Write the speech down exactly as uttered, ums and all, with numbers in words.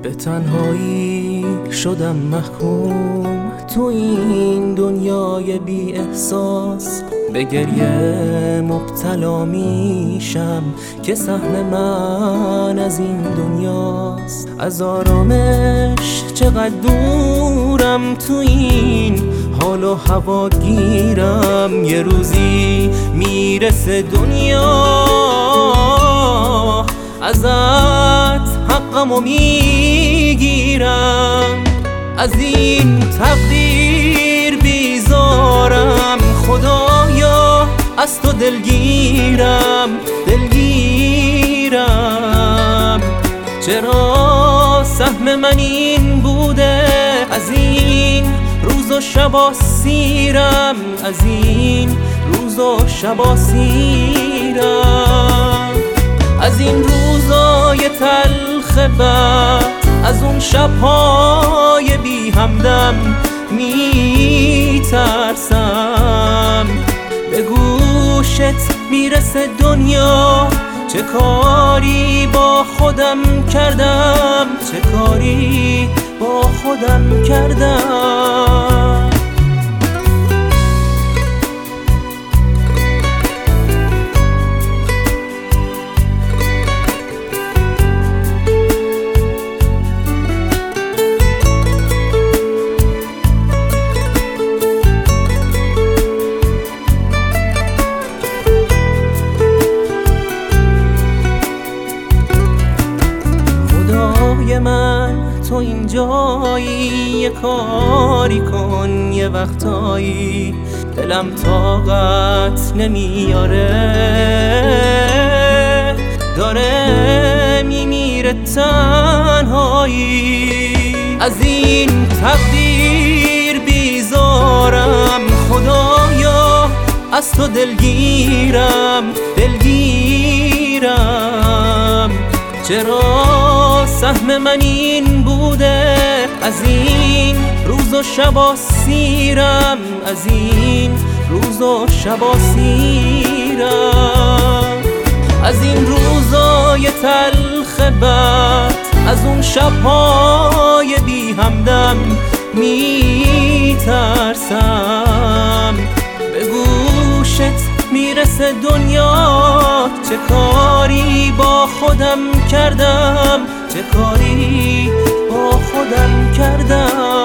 به تنهایی شدم محکوم تو این دنیای بی احساس، به گریه مبتلا میشم که سهم من از این دنیاست. از آرامش چقدر دورم، تو این حال و هوا گیرم. یه روزی میرسه دنیا ازت حقمو میگیرم. از این تقدیر بیزارم خدایا، از تو دلگیرم دلگیرم. چرا سهم من این بوده؟ از این روز و شبا سیرم، از این روز و شبا سیرم. از این روزای تلخ بد، از اون شبهای بی همدم میترسم. به گوشت میرسه دنیا، چه کاری با خودم کردم، چه کاری با خودم کردم. من تو اینجایی، یه کاری کن یه وقتایی، دلم طاقت نمیاره، داره میمیره تنهایی. از این تقدیر بیزارم خدایا، از تو دلگیرم دلگیرم. چرا سهم من این بوده؟ از این روز و شبا سیرم، از این روز و شبا سیرم. از این روزای تلخ بد، از اون شبهای بی همدم میترسم. به گوشت میرسه دنیا، چه کاری با خودم کردم، چه کاری با خودم کردم.